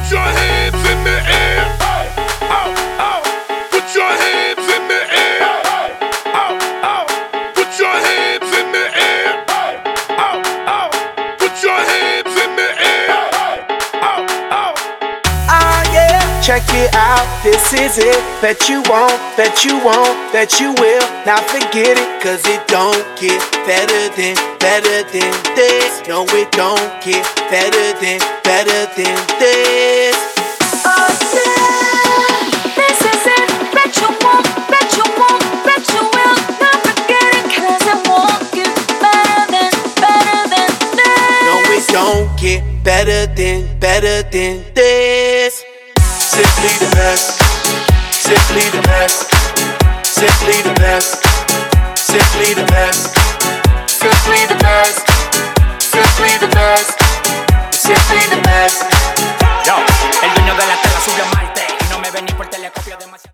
Put your hands in the air. Out, out. Put your hands in the air. Out, out. Put your hands in the air. Out, out. Put your hands in the air. Out, out. Ah yeah, check it out, this is it. Bet you won't, bet you won't, bet you will. Now forget it, cause it don't get better than this. No, it don't get better than this. Oh yeah, this is it. Bet you won't, bet you won't, bet you will. Not forget it, cause it won't get better than this. No, it don't get better than this. Simply the best, simply the best, simply the best, simply the best, simply the best, simply the best, simply the best. Yo, el dueño de la tela subió a Marte y no me ven ni por telescopio demasiado.